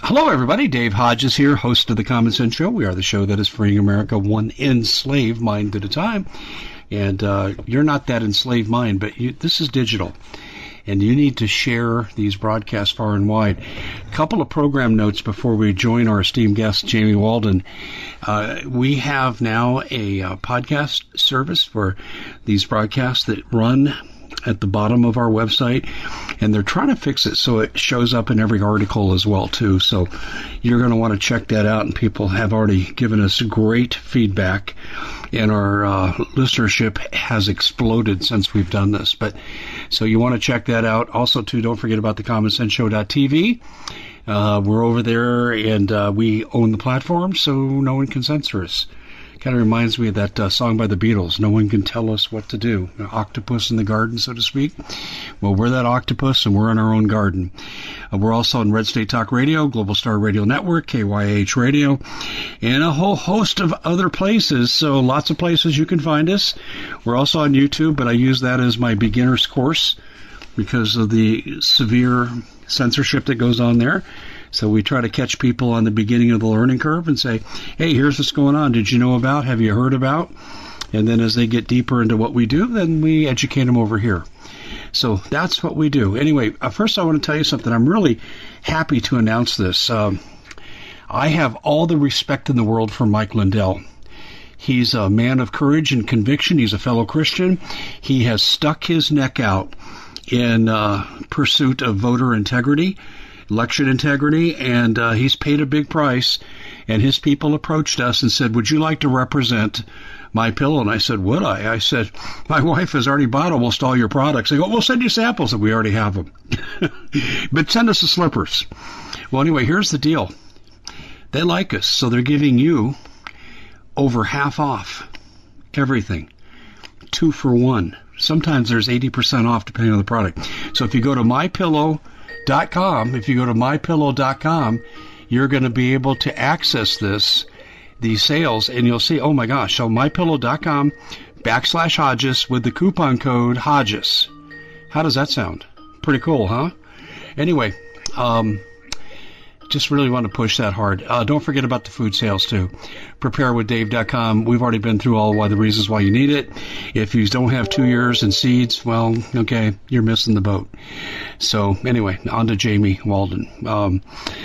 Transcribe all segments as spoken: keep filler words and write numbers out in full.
Hello, everybody. Dave Hodges here, host of The Common Sense Show. We are the show that is freeing America one enslaved mind at a time. And uh, you're not that enslaved mind, but you, this is digital. And you need to share these broadcasts far and wide. A couple of program notes before we join our esteemed guest, Jamie Walden. Uh, we have now a uh, podcast service for these broadcasts that run at the bottom of our website, and they're trying to fix it so it shows up in every article as well, too. So you're going to want to check that out, and people have already given us great feedback, and our uh, listenership has exploded since we've done this. But so you want to check that out. Also, too, don't forget about the common sense show dot t v. Uh, we're over there, and uh, we own the platform, so no one can censor us. Kind of reminds me of that uh, song by the Beatles, No One Can Tell Us What to Do. An octopus in the garden, so to speak. Well, we're that octopus, and we're in our own garden. Uh, we're also on Red State Talk Radio, Global Star Radio Network, K Y H Radio, and a whole host of other places. So lots of places you can find us. We're also on YouTube, but I use that as my beginner's course because of the severe censorship that goes on there. So we try to catch people on the beginning of the learning curve and say, hey, here's what's going on. Did you know about? Have you heard about? And then as they get deeper into what we do, then we educate them over here. So that's what we do. Anyway, uh, first I want to tell you something. I'm really happy to announce this. Um, I have all the respect in the world for Mike Lindell. He's a man of courage and conviction. He's a fellow Christian. He has stuck his neck out in uh, pursuit of voter integrity, election integrity, and uh, he's paid a big price. And his people approached us and said, would you like to represent MyPillow? And I said, would I? I said, my wife has already bought almost all your products. They go, we'll send you samples, and we already have them. But send us the slippers. Well, anyway, here's the deal. They like us, so they're giving you over half off everything. Two for one. Sometimes there's eighty percent off depending on the product. So if you go to my pillow dot com, if you go to my pillow dot com, you're going to be able to access this, these sales, and you'll see, oh my gosh, so my pillow dot com backslash Hodges with the coupon code Hodges. How does that sound? Pretty cool, huh? Anyway, um, just really want to push that hard. Uh, don't forget about the food sales, too. prepare with dave dot com. We've already been through all why the reasons why you need it. If you don't have two years and seeds, well, okay, you're missing the boat. So, anyway, on to Jamie Walden. Um,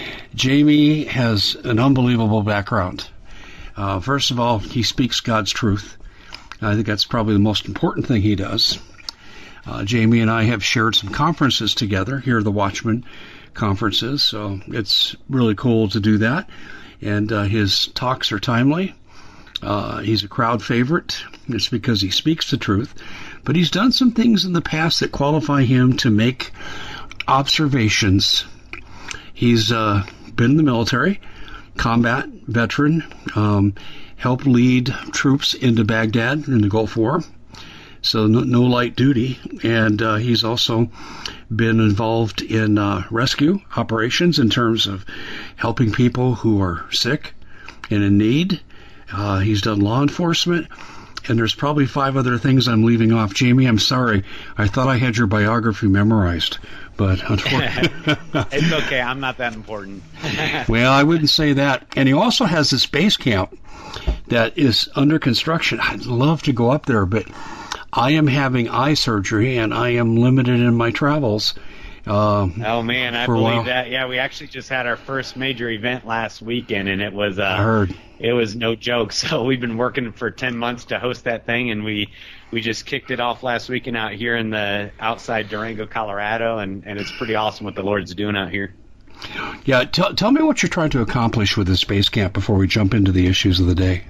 Jamie has an unbelievable background. Uh, first of all, he speaks God's truth. I think that's probably the most important thing he does. Uh, Jamie and I have shared some conferences together here at the Watchman conferences, so it's really cool to do that. And uh, his talks are timely. Uh, he's a crowd favorite. It's because he speaks the truth. But he's done some things in the past that qualify him to make observations. He's uh, been in the military, combat veteran, um, helped lead troops into Baghdad in the Gulf War. So no, no light duty, and uh, he's also been involved in uh, rescue operations in terms of helping people who are sick and in need. Uh, he's done law enforcement, and there's probably five other things I'm leaving off. Jamie, I'm sorry. I thought I had your biography memorized, but unfortunately. It's okay. I'm not that important. Well, I wouldn't say that. And he also has this base camp that is under construction. I'd love to go up there, but I am having eye surgery, and I am limited in my travels. Uh, oh, man, I believe that. Yeah, we actually just had our first major event last weekend, and it was uh, I heard. It was no joke. So we've been working for ten months to host that thing, and we, we just kicked it off last weekend out here in the outside Durango, Colorado, and, and it's pretty awesome what the Lord's doing out here. Yeah, tell, tell me what you're trying to accomplish with this base camp before we jump into the issues of the day.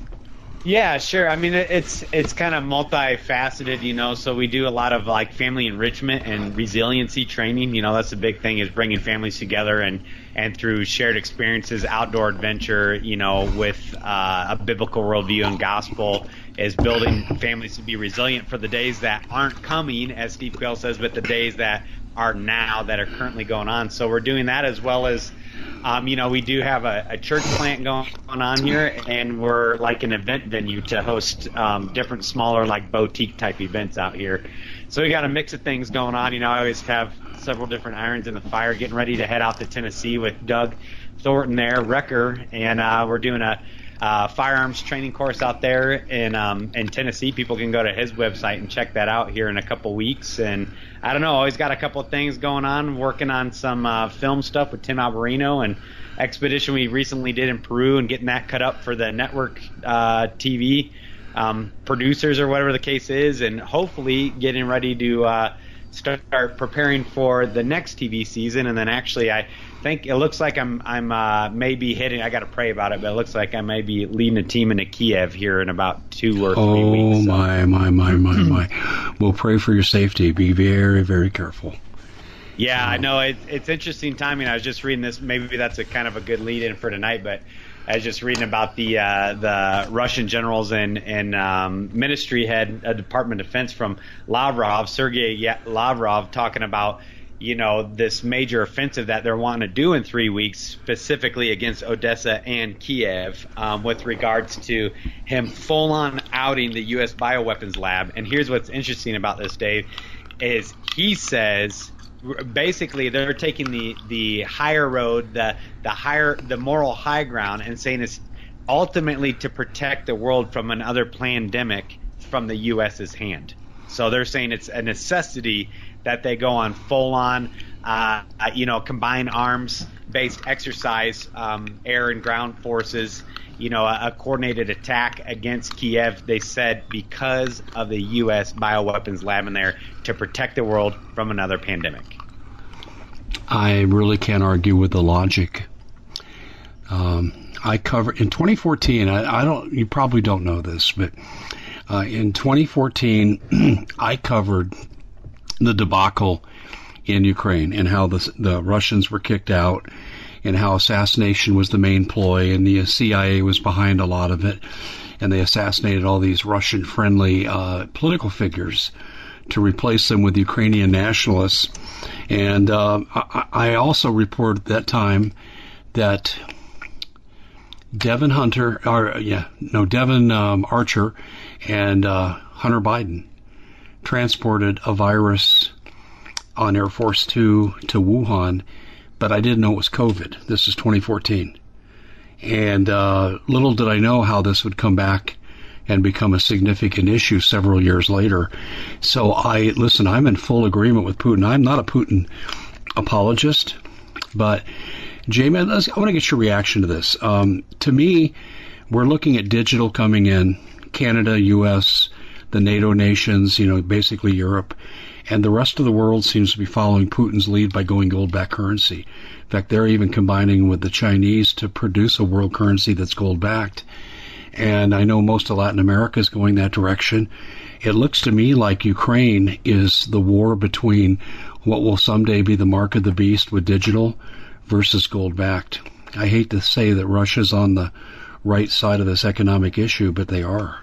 Yeah, sure. I mean, it's it's kind of multifaceted, you know, so we do a lot of, like, family enrichment and resiliency training. You know, that's the big thing, is bringing families together and, and through shared experiences, outdoor adventure, you know, with uh, a biblical worldview and gospel, is building families to be resilient for the days that aren't coming, as Steve Quayle says, but the days that are now, that are currently going on. So we're doing that, as well as Um, you know, we do have a, a church plant going on here, and we're like an event venue to host um, different smaller, like, boutique-type events out here. So we got a mix of things going on. You know, I always have several different irons in the fire, getting ready to head out to Tennessee with Doug Thornton there, Wrecker, and uh, we're doing a uh, firearms training course out there in um, in Tennessee. People can go to his website and check that out here in a couple weeks. And I don't know, always got a couple of things going on, working on some uh, film stuff with Tim Alberino and expedition we recently did in Peru and getting that cut up for the network uh, T V um, producers or whatever the case is, and hopefully getting ready to uh, start preparing for the next T V season. And then actually I think it looks like I'm I'm uh, maybe hitting, I got to pray about it, but it looks like I may be leading a team into Kiev here in about two or three oh, weeks. Oh, my, my, my, my, my. We'll pray for your safety. Be very, very careful. Yeah, I know. It, it's interesting timing. I was just reading this. Maybe that's a kind of a good lead-in for tonight, but I was just reading about the uh, the Russian generals and, and um, ministry head of Department of Defense from Lavrov, Sergei Lavrov, talking about, you know, this major offensive that they're wanting to do in three weeks, specifically against Odessa and Kiev, um, with regards to him full-on outing the U S bioweapons lab. And here's what's interesting about this, Dave, is he says – basically they're taking the the higher road, the the higher the moral high ground, and saying it's ultimately to protect the world from another pandemic from the U S's hand. So they're saying it's a necessity that they go on full on uh, you know combined arms based exercise, um, air and ground forces, you know a, a coordinated attack against Kiev, they said, because of the U S bioweapons lab in there to protect the world from another pandemic. I really can't argue with the logic. Um, I covered in twenty fourteen. I, I don't. You probably don't know this, but uh, in twenty fourteen, I covered the debacle in Ukraine and how the the Russians were kicked out, and how assassination was the main ploy, and the C I A was behind a lot of it, and they assassinated all these Russian-friendly uh, political figures to replace them with Ukrainian nationalists. And uh, I, I also reported at that time that Devin Hunter, or yeah, no, Devin um, Archer and uh, Hunter Biden transported a virus on Air Force Two to Wuhan, but I didn't know it was COVID. This is twenty fourteen. And uh, little did I know how this would come back and become a significant issue several years later. So I, listen, I'm in full agreement with Putin. I'm not a Putin apologist, but Jamie, let's, I want to get your reaction to this. Um, to me, we're looking at digital coming in, Canada, U S, the NATO nations, you know, basically Europe, and the rest of the world seems to be following Putin's lead by going gold-backed currency. In fact, they're even combining with the Chinese to produce a world currency that's gold-backed. And I know most of Latin America is going that direction. It looks to me like Ukraine is the war between what will someday be the mark of the beast with digital versus gold-backed. I hate to say that Russia's on the right side of this economic issue, but they are.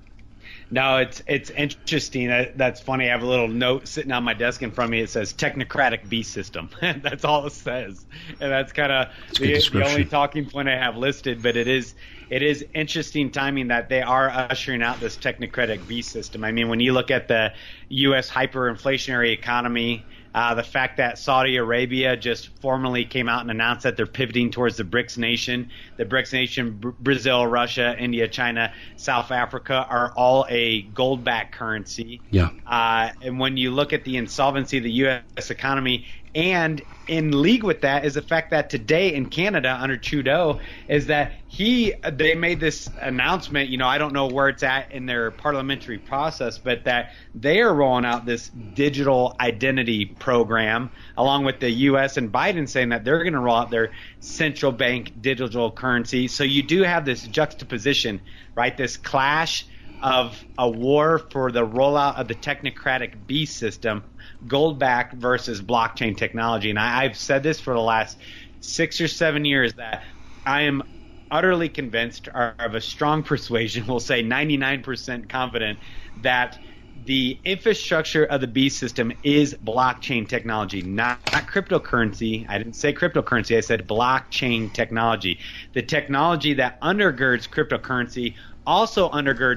No, it's it's interesting. That's funny. I have a little note sitting on my desk in front of me. It says technocratic beast system. That's all it says, and that's kind of the, the only talking point I have listed. But it is it is interesting timing that they are ushering out this technocratic beast system. I mean, when you look at the U S hyperinflationary economy, Uh, the fact that Saudi Arabia just formally came out and announced that they're pivoting towards the BRICS nation. The BRICS nation, Br- Brazil, Russia, India, China, South Africa, are all a gold-backed currency. Yeah. Uh, and when you look at the insolvency of the U S economy, and in league with that is the fact that today in Canada under Trudeau is that he they made this announcement, you know, I don't know where it's at in their parliamentary process, but that they are rolling out this digital identity program along with the U S and Biden saying that they're going to roll out their central bank digital currency. So you do have this juxtaposition, right? This clash of a war for the rollout of the technocratic beast system, gold-backed versus blockchain technology. And I, I've said this for the last six or seven years that I am utterly convinced, or of a strong persuasion, we'll say ninety-nine percent confident, that the infrastructure of the beast system is blockchain technology, not, not cryptocurrency. I didn't say cryptocurrency. I said blockchain technology. The technology that undergirds cryptocurrency also undergirds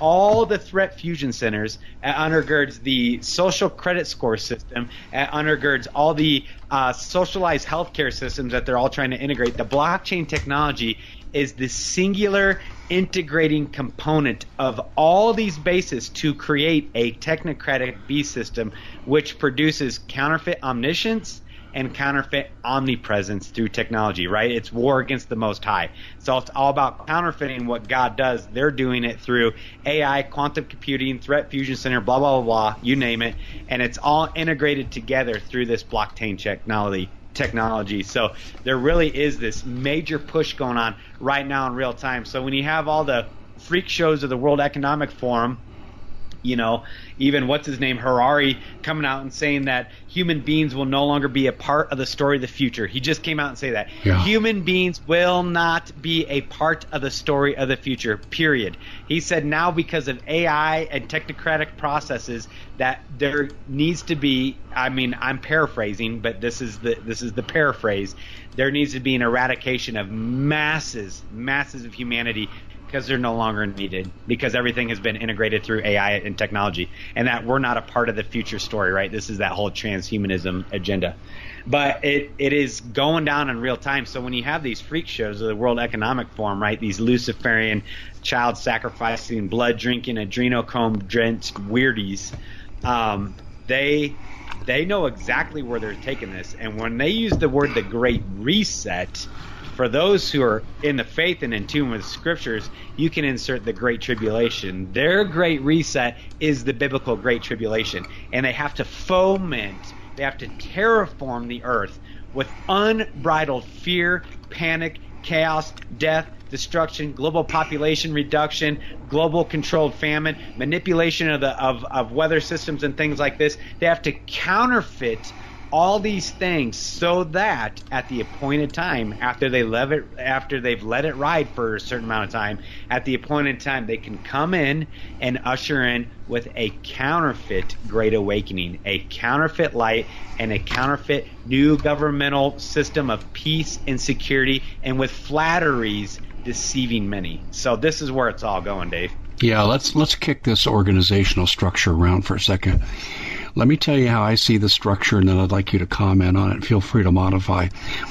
all the threat fusion centers, it undergirds the social credit score system, it undergirds all the uh, socialized healthcare systems that they're all trying to integrate. The blockchain technology is the singular integrating component of all these bases to create a technocratic beast system which produces counterfeit omniscience and counterfeit omnipresence through technology, right? It's war against the Most High. So it's all about counterfeiting what God does. They're doing it through A I, quantum computing, threat fusion center, blah, blah, blah, blah, you name it. And it's all integrated together through this blockchain technology. technology. So there really is this major push going on right now in real time. So when you have all the freak shows of the World Economic Forum, you know, even what's his name, Harari, coming out and saying that human beings will no longer be a part of the story of the future. He just came out and said that. Yeah. Human beings will not be a part of the story of the future, period. He said now because of A I and technocratic processes that there needs to be, I mean, I'm paraphrasing, but this is the this is the paraphrase. There needs to be an eradication of masses, masses of humanity because they're no longer needed, because everything has been integrated through A I and technology, and that we're not a part of the future story, right? This is that whole transhumanism agenda. But it, it is going down in real time. So when you have these freak shows of the World Economic Forum, right, these Luciferian, child sacrificing, blood drinking, adrenochrome drenched weirdies, um, they they know exactly where they're taking this. And when they use the word the Great Reset, for those who are in the faith and in tune with scriptures, you can insert the Great Tribulation. Their Great Reset is the biblical Great Tribulation. And they have to foment, they have to terraform the earth with unbridled fear, panic, chaos, death, destruction, global population reduction, global controlled famine, manipulation of the of, of weather systems and things like this. They have to counterfeit all these things so that at the appointed time, after they let it, after they've let it ride for a certain amount of time, at the appointed time they can come in and usher in with a counterfeit Great Awakening, a counterfeit light, and a counterfeit new governmental system of peace and security, and with flatteries deceiving many. So this is where it's all going, Dave. Yeah, let's let's kick this organizational structure around for a second. Let me tell you how I see the structure, and then I'd like you to comment on it. Feel free to modify.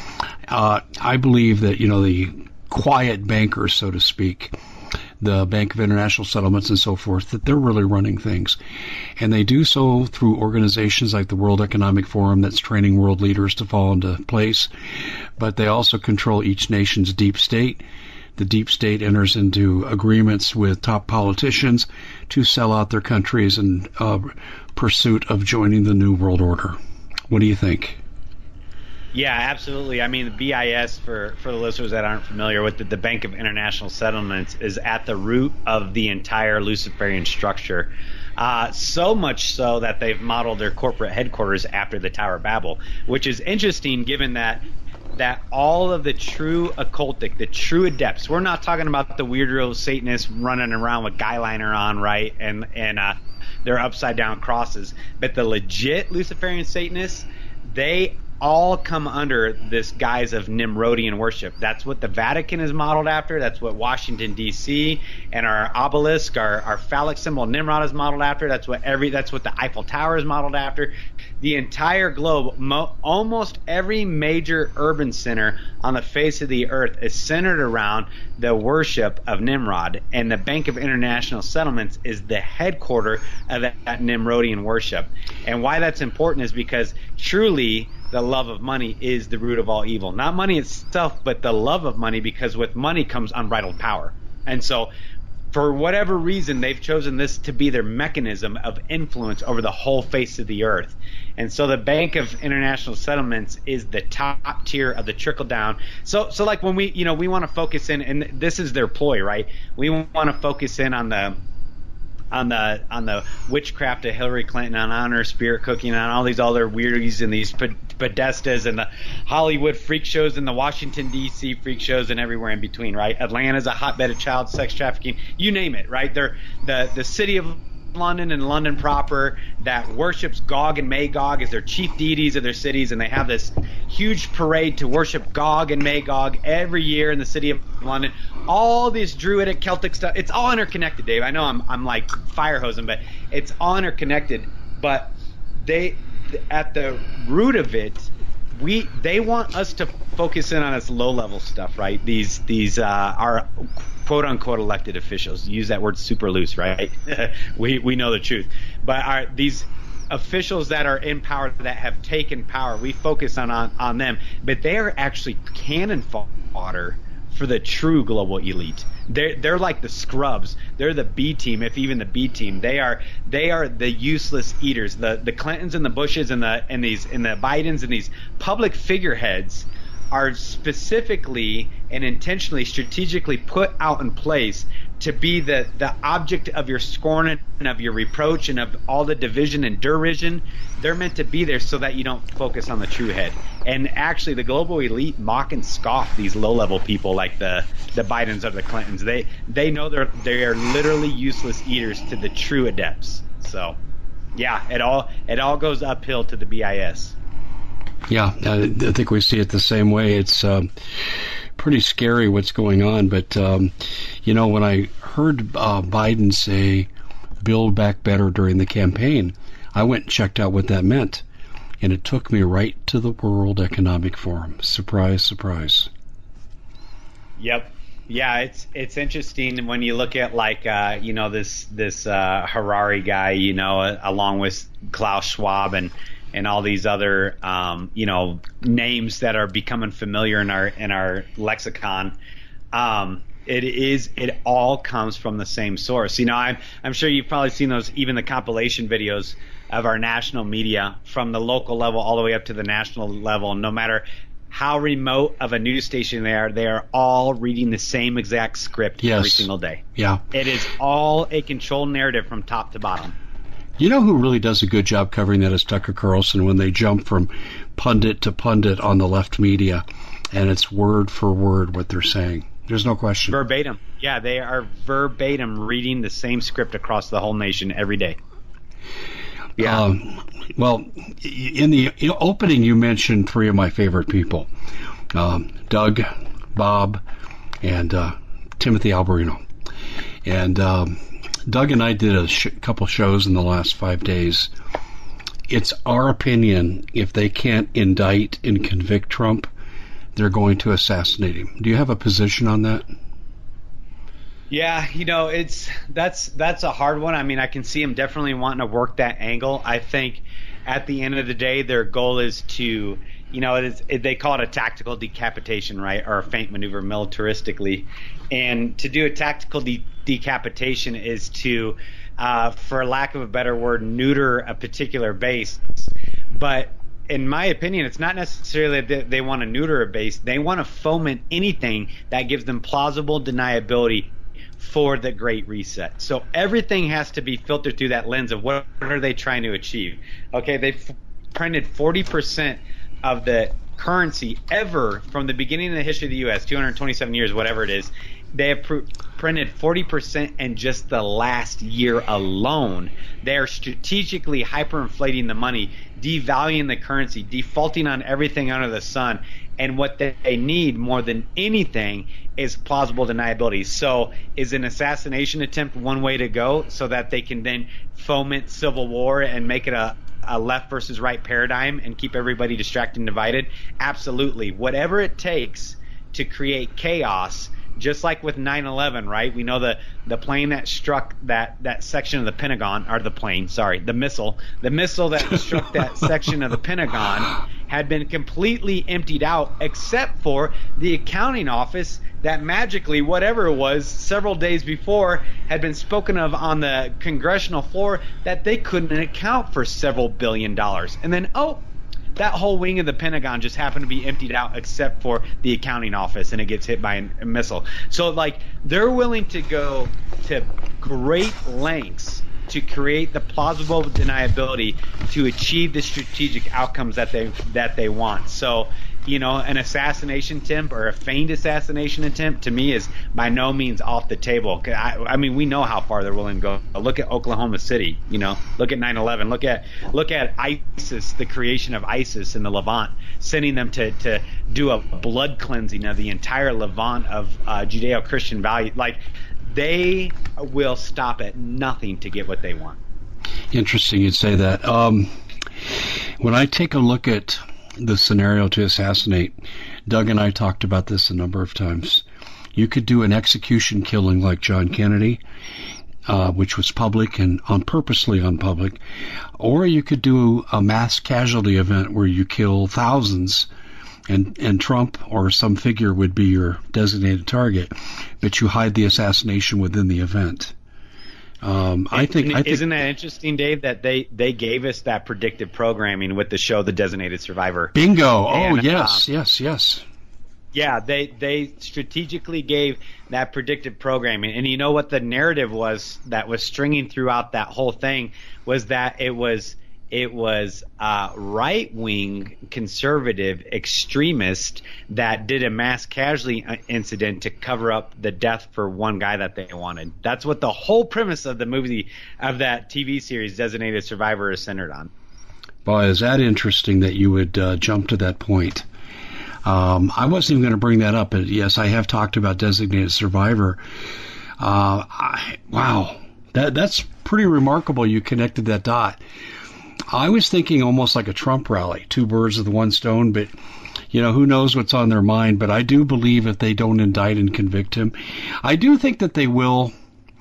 Uh, I believe that, you know, the quiet bankers, so to speak, the Bank of International Settlements and so forth, that they're really running things. And they do so through organizations like the World Economic Forum that's training world leaders to fall into place. But they also control each nation's deep state. The deep state enters into agreements with top politicians to sell out their countries in uh, pursuit of joining the New World Order. What do you think? Yeah, absolutely. I mean, the B I S, for, for the listeners that aren't familiar with it, the Bank of International Settlements is at the root of the entire Luciferian structure. Uh, so much so that they've modeled their corporate headquarters after the Tower of Babel, which is interesting given that that all of the true occultic, the true adepts, we're not talking about the weirdo Satanists running around with guy liner on, right, and and uh, their upside down crosses, but the legit Luciferian Satanists, they all come under this guise of Nimrodian worship. That's what the Vatican is modeled after. That's what Washington, D C and our obelisk, our, our phallic symbol Nimrod is modeled after. That's what every. That's what the Eiffel Tower is modeled after. The entire globe, mo- almost every major urban center on the face of the earth is centered around the worship of Nimrod, and the Bank of International Settlements is the headquarter of that, that Nimrodian worship. And why that's important is because truly the love of money is the root of all evil. Not money itself, but the love of money, because with money comes unbridled power. And so for whatever reason, they've chosen this to be their mechanism of influence over the whole face of the earth. And so the Bank of International Settlements is the top tier of the trickle down. So, so like when we, you know, we want to focus in, and this is their ploy, right? We want to focus in on the, on the, on the witchcraft of Hillary Clinton, on honor, spirit cooking, on all these other weirdies and these podestas and the Hollywood freak shows and the Washington, D C freak shows and everywhere in between, right? Atlanta's a hotbed of child sex trafficking. You name it, right? They're the, the city of London and London proper that worships Gog and Magog as their chief deities of their cities, and they have this huge parade to worship Gog and Magog every year in the city of London. All this Druidic Celtic stuff, it's all interconnected, Dave. I know I'm I'm like fire hosing, but it's all interconnected. But they, at the root of it, we they want us to focus in on this low level stuff, right? These these uh, are quote unquote elected officials. Use that word super loose, right? we we know the truth. But are these officials that are in power, that have taken power, we focus on on, on them, but they are actually cannon fodder for the true global elite. They're they're like the scrubs. They're the B team, if even the B team. They are they are the useless eaters. The the Clintons and the Bushes and the and these and the Bidens and these public figureheads are specifically and intentionally, strategically put out in place to be the, the object of your scorn and of your reproach and of all the division and derision. They're meant to be there so that you don't focus on the true head. And actually, the global elite mock and scoff these low-level people like the, the Bidens or the Clintons. They they know they're they are literally useless eaters to the true adepts. So, yeah, it all it all goes uphill to the B I S. Yeah, I, I think we see it the same way. It's um, pretty scary what's going on. But, um, you know, when I heard uh, Biden say, Build Back Better during the campaign, I went and checked out what that meant. And it took me right to the World Economic Forum. Surprise, surprise. Yep. Yeah, it's it's interesting when you look at, like, uh, you know, this, this uh, Harari guy, you know, uh, along with Klaus Schwab and and all these other, um, you know, names that are becoming familiar in our in our lexicon. Um, it is it all comes from the same source. You know, I'm I'm sure you've probably seen those, even the compilation videos of our national media from the local level all the way up to the national level. No matter how remote of a news station they are, they are all reading the same exact script yes. every single day. Yeah, it is all a controlled narrative from top to bottom. You know who really does a good job covering that is Tucker Carlson, when they jump from pundit to pundit on the left media, and it's word for word what they're saying. There's no question. Verbatim. Yeah, they are verbatim reading the same script across the whole nation every day. Yeah. Um, well, in the opening, you mentioned three of my favorite people, um, Doug, Bob, and uh, Timothy Alberino. And um, Doug and I did a sh- couple shows in the last five days. It's our opinion, if they can't indict and convict Trump, they're going to assassinate him. Do you have a position on that? Yeah, you know, it's that's that's a hard one. I mean, I can see him definitely wanting to work that angle. I think at the end of the day, their goal is to, you know, it is, it, they call it a tactical decapitation, right, or a feint maneuver militaristically. And to do a tactical de- decapitation is to, uh, for lack of a better word, neuter a particular base. But in my opinion, it's not necessarily that they want to neuter a base. They want to foment anything that gives them plausible deniability for the Great Reset. So everything has to be filtered through that lens of what are they trying to achieve. Okay, they've f- printed forty percent of the currency ever from the beginning of the history of the U S, two hundred twenty-seven years, whatever it is. They have pr- printed forty percent in just the last year alone. They are strategically hyperinflating the money, devaluing the currency, defaulting on everything under the sun. And what they need more than anything is plausible deniability. So is an assassination attempt one way to go so that they can then foment civil war and make it a, a left versus right paradigm and keep everybody distracted and divided? Absolutely. Whatever it takes to create chaos, just like with nine eleven, right? We know the, the plane that struck that, that section of the Pentagon, or the plane, sorry, the missile, the missile that struck that section of the Pentagon had been completely emptied out except for the accounting office that magically, whatever it was, several days before had been spoken of on the congressional floor that they couldn't account for several billion dollars. And then, oh, that whole wing of the Pentagon just happened to be emptied out except for the accounting office, and it gets hit by a missile. So, like, they're willing to go to great lengths to create the plausible deniability to achieve the strategic outcomes that they that they want. So you know, an assassination attempt or a feigned assassination attempt to me is by no means off the table. I, I mean, we know how far they're willing to go. Look at Oklahoma City, you know, look at nine eleven, look at look at ISIS, the creation of ISIS in the Levant, sending them to, to do a blood cleansing of the entire Levant of uh, Judeo-Christian value. Like, they will stop at nothing to get what they want. Interesting you'd say that. Um, when I take a look at the scenario to assassinate, Doug and I talked about this a number of times. You could do an execution killing like John Kennedy, uh, which was public and on purposely unpublic, or you could do a mass casualty event where you kill thousands, and, and Trump or some figure would be your designated target, but you hide the assassination within the event. Um, I think, I think. Isn't that interesting, Dave, that they, they gave us that predictive programming with the show The Designated Survivor? Bingo. And, oh, yes, um, yes, yes. Yeah, they, they strategically gave that predictive programming. And you know what the narrative was that was stringing throughout that whole thing was that it was it was uh, right-wing conservative extremist that did a mass casualty incident to cover up the death for one guy that they wanted. That's what the whole premise of the movie, of that T V series, Designated Survivor, is centered on. Boy, is that interesting that you would uh, jump to that point. Um, I wasn't even going to bring that up, but yes, I have talked about Designated Survivor. Uh, I, wow, that that's pretty remarkable you connected that dot. I was thinking almost like a Trump rally, two birds with one stone, but, you know, who knows what's on their mind. But I do believe if they don't indict and convict him, I do think that they will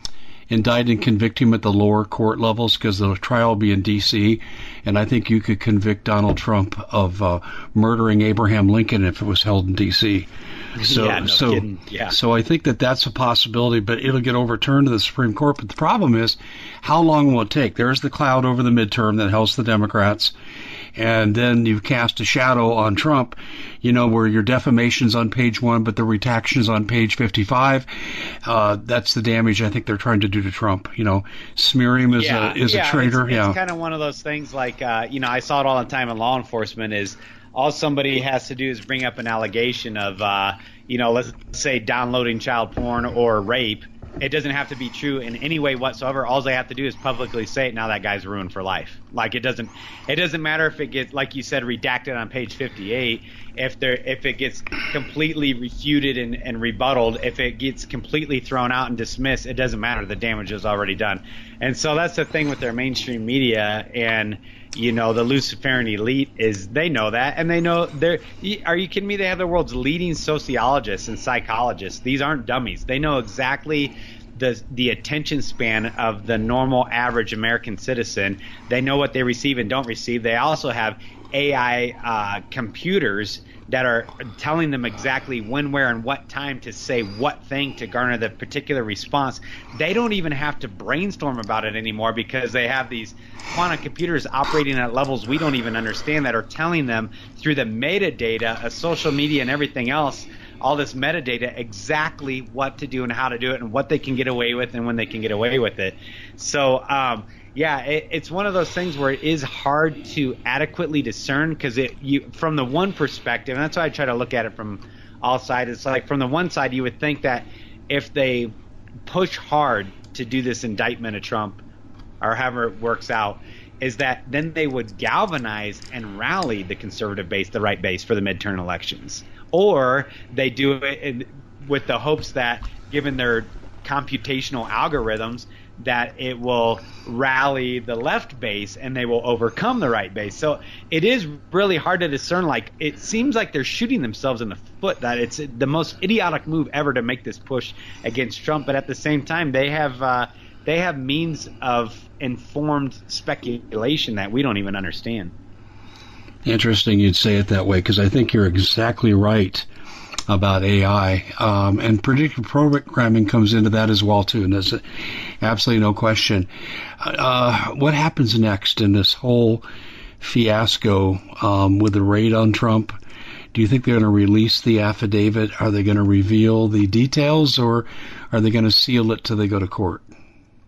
indict and convict him at the lower court levels because the trial will be in D C, and I think you could convict Donald Trump of uh, murdering Abraham Lincoln if it was held in D C. So, yeah, no so, kidding. Yeah. so I think that that's a possibility, but it'll get overturned to the Supreme Court. But the problem is, how long will it take? There's the cloud over the midterm that helps the Democrats, and then you cast a shadow on Trump, you know, where your defamation's on page one, but the retraction's on page fifty-five. Uh, that's the damage I think they're trying to do to Trump. You know, smear him as yeah, a as yeah, a traitor. It's, yeah, it's kind of one of those things like, uh, you know, I saw it all the time in law enforcement is all somebody has to do is bring up an allegation of, uh, you know, let's say downloading child porn or rape. It doesn't have to be true in any way whatsoever. All they have to do is publicly say it. Now that guy's ruined for life. Like it doesn't, it doesn't matter if it gets, like you said, redacted on page fifty-eight. If there, if it gets completely refuted and, and rebutted, if it gets completely thrown out and dismissed, it doesn't matter. The damage is already done. And so that's the thing with their mainstream media and, you know, the Luciferian elite is they know that, and they know they're. Are you kidding me? They have the world's leading sociologists and psychologists. These aren't dummies. They know exactly the the attention span of the normal average American citizen. They know what they receive and don't receive. They also have A I uh, computers that are telling them exactly when, where, and what time to say what thing to garner the particular response. They don't even have to brainstorm about it anymore because they have these quantum computers operating at levels we don't even understand that are telling them through the metadata of social media and everything else, all this metadata, exactly what to do and how to do it and what they can get away with and when they can get away with it. So, um, yeah, it, it's one of those things where it is hard to adequately discern because it you from the one perspective, and that's why I try to look at it from all sides. It's like from the one side, you would think that if they push hard to do this indictment of Trump or however it works out, is that then they would galvanize and rally the conservative base, the right base, for the midterm elections. Or they do it in, with the hopes that, given their computational algorithms, that it will rally the left base and they will overcome the right base. So it is really hard to discern. Like, it seems like they're shooting themselves in the foot, that it's the most idiotic move ever to make this push against Trump. But at the same time, they have uh, they have means of informed speculation that we don't even understand. Interesting you'd say it that way, because I think you're exactly right about A I, um, and predictive programming comes into that as well too, and there's absolutely no question. Uh, what happens next in this whole fiasco um, with the raid on Trump? Do you think they're going to release the affidavit? Are they going to reveal the details, or are they going to seal it till they go to court?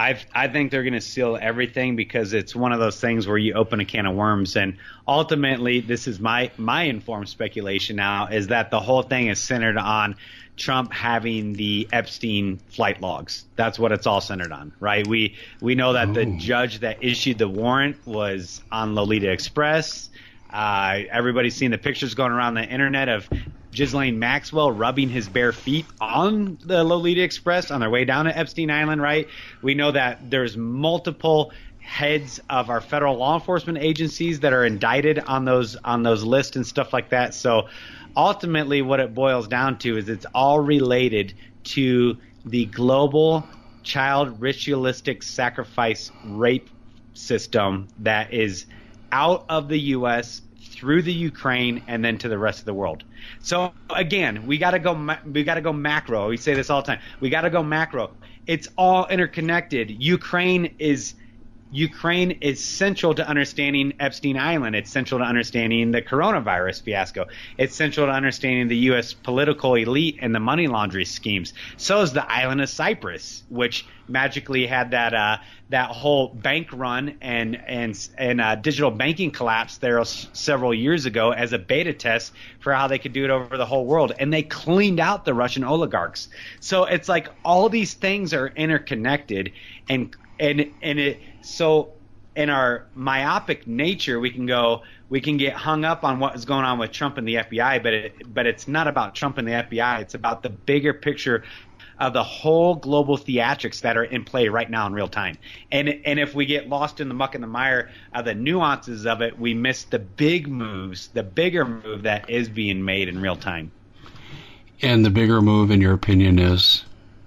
I I think they're going to seal everything because it's one of those things where you open a can of worms, and ultimately, this is my my informed speculation now, is that the whole thing is centered on Trump having the Epstein flight logs. That's what it's all centered on, right? We we know that Ooh. the judge that issued the warrant was on Lolita Express. Uh, everybody's seen the pictures going around the internet of Ghislaine Maxwell rubbing his bare feet on the Lolita Express on their way down to Epstein Island, right? We know that there's multiple heads of our federal law enforcement agencies that are indicted on those on those lists and stuff like that. So ultimately what it boils down to is it's all related to the global child ritualistic sacrifice rape system that is out of the U S through the Ukraine and then to the rest of the world. So again, we got to go ma- we got to go macro. We say this all the time. We got to go macro. It's all interconnected. Ukraine is Ukraine is central to understanding Epstein Island. It's central to understanding the coronavirus fiasco. It's central to understanding the U S political elite and the money laundering schemes. So is the island of Cyprus, which magically had that uh, that whole bank run and and and uh, digital banking collapse there s- several years ago as a beta test for how they could do it over the whole world. And they cleaned out the Russian oligarchs. So it's like all these things are interconnected, and and and it. So in our myopic nature, we can go, we can get hung up on what is going on with Trump and the F B I, but it, but it's not about Trump and the F B I. It's about the bigger picture of the whole global theatrics that are in play right now in real time. And and if we get lost in the muck and the mire of the nuances of it, we miss the big moves, the bigger move that is being made in real time. And the bigger move, in your opinion, is?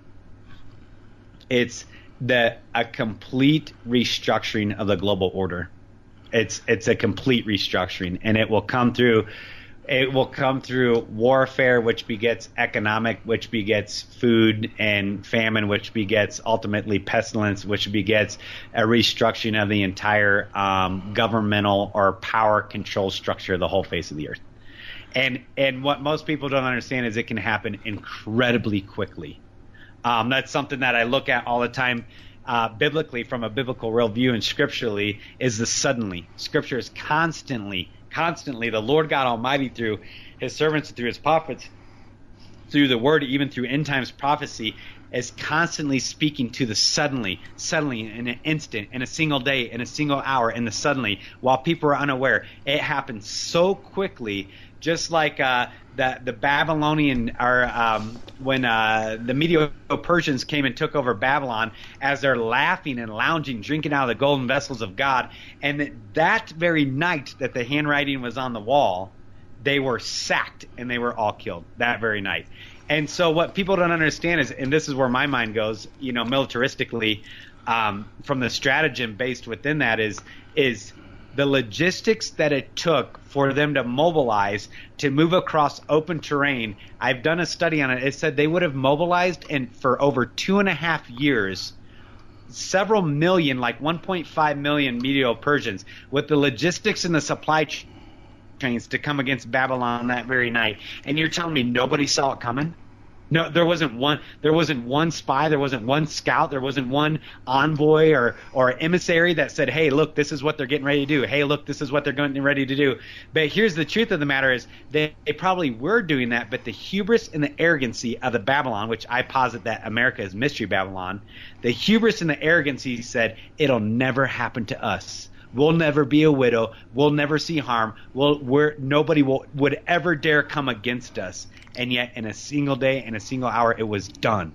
It's the a complete restructuring of the global order. It's it's a complete restructuring, and it will come through it will come through warfare, which begets economic, which begets food and famine, which begets ultimately pestilence, which begets a restructuring of the entire um, governmental or power control structure of the whole face of the earth. And and what most people don't understand is it can happen incredibly quickly. Um, that's something that I look at all the time uh, biblically, from a biblical worldview and scripturally, is the suddenly. Scripture is constantly, constantly, the Lord God Almighty through his servants, through his prophets, through the word, even through end times prophecy, is constantly speaking to the suddenly, suddenly, in an instant, in a single day, in a single hour, in the suddenly, while people are unaware. It happens so quickly, just like uh, the the Babylonian, or um, when uh, the Medo-Persians came and took over Babylon, as they're laughing and lounging, drinking out of the golden vessels of God, and that, that very night that the handwriting was on the wall, they were sacked and they were all killed that very night. And so what people don't understand is, and this is where my mind goes, you know, militaristically, um, from the stratagem based within that is is the logistics that it took for them to mobilize to move across open terrain. I've done a study on it. It said they would have mobilized and for over two and a half years, several million, like one point five million Medo-Persians, with the logistics and the supply chain trains to come against Babylon that very night. And you're telling me nobody saw it coming? No, there wasn't one. There wasn't one spy. There wasn't one scout. There wasn't one envoy or or emissary that said, "Hey, look, this is what they're getting ready to do. Hey, look, this is what they're getting ready to do." But here's the truth of the matter: is they, they probably were doing that, but the hubris and the arrogancy of the Babylon, which I posit that America is Mystery Babylon, the hubris and the arrogancy said, "It'll never happen to us. We'll never be a widow. We'll never see harm. We'll, we're, nobody will, would ever dare come against us." And yet in a single day, in a single hour, it was done.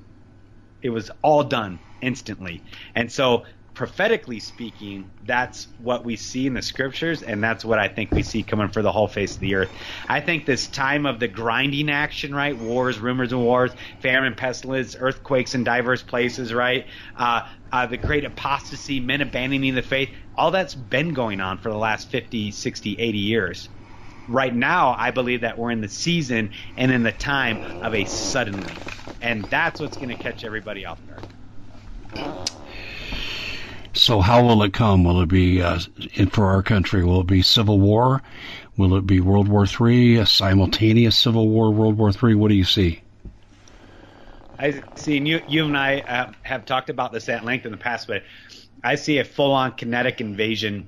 It was all done instantly. And so prophetically speaking, that's what we see in the scriptures, and that's what I think we see coming for the whole face of the earth. I think this time of the grinding action, right? Wars, rumors of wars, famine, pestilence, earthquakes in diverse places, right? Uh, uh, the great apostasy, men abandoning the faith, all that's been going on for the last fifty, sixty, eighty years. Right now, I believe that we're in the season and in the time of a suddenly. And that's what's going to catch everybody off guard. So how will it come? Will it be, uh, in, for our country, will it be civil war? Will it be World War Three, a simultaneous civil war, World War Three? What do you see? I see, and you, you and I uh, have talked about this at length in the past, but I see a full-on kinetic invasion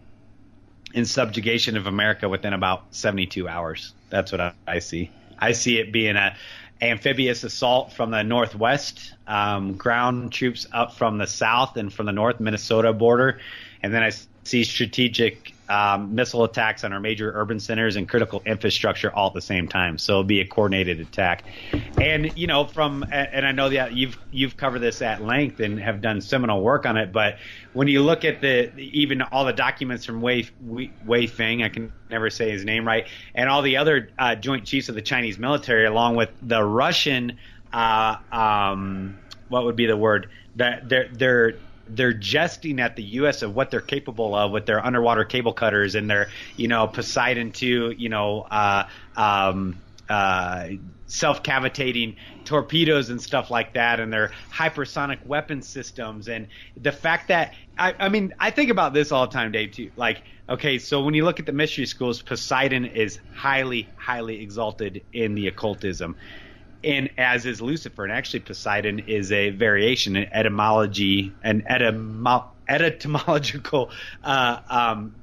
and subjugation of America within about seventy-two hours. That's what I, I see. I see it being a amphibious assault from the northwest, um, ground troops up from the south and from the north, Minnesota border, and then I see strategic um, missile attacks on our major urban centers and critical infrastructure all at the same time. So it'll be a coordinated attack. And, you know, from and I know that you've you've covered this at length and have done seminal work on it, but when you look at the even all the documents from Wei, Wei Feng, I can never say his name right, and all the other uh, Joint Chiefs of the Chinese military, along with the Russian, uh, um, what would be the word? That they're they're they're jesting at the U S of what they're capable of with their underwater cable cutters and their, you know, Poseidon two, you know, uh, um, uh, self-cavitating torpedoes and stuff like that, and their hypersonic weapon systems. And the fact that, I, I mean, I think about this all the time, Dave, too. Like, okay, so when you look at the mystery schools, Poseidon is highly, highly exalted in the occultism. And as is Lucifer, and actually Poseidon is a variation, an etymology, an etymo- etymological uh, um,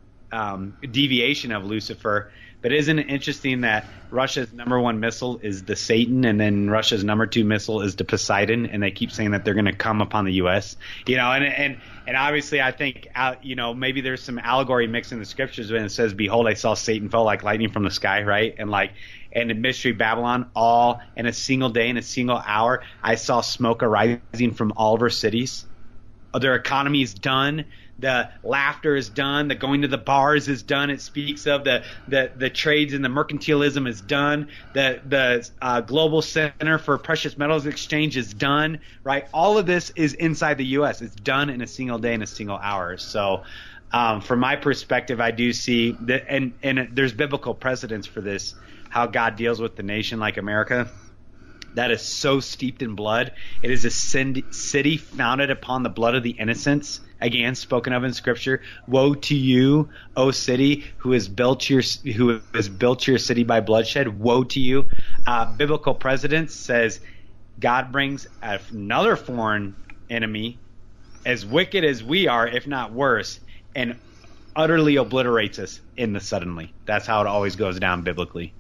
um, deviation of Lucifer. But isn't it interesting that Russia's number one missile is the Satan, and then Russia's number two missile is the Poseidon, and they keep saying that they're going to come upon the U S. You know, and and and obviously I think uh, you know, maybe there's some allegory mixed in the scriptures when it says, "Behold, I saw Satan fall like lightning from the sky," right? And like. And in Mystery Babylon, all in a single day, in a single hour, I saw smoke arising from all of our cities. Their economy is done. The laughter is done. The going to the bars is done. It speaks of the the, the trades and the mercantilism is done. The the uh, global center for precious metals exchange is done. Right, all of this is inside the U S. It's done in a single day, in a single hour. So, um, from my perspective, I do see that, and and there's biblical precedence for this. How God deals with the nation like America, that is so steeped in blood. It is a city founded upon the blood of the innocents, again spoken of in Scripture. Woe to you, O city, who has built your who has built your city by bloodshed. Woe to you. Uh, biblical precedence says God brings another foreign enemy, as wicked as we are, if not worse, and utterly obliterates us in the suddenly. That's how it always goes down biblically.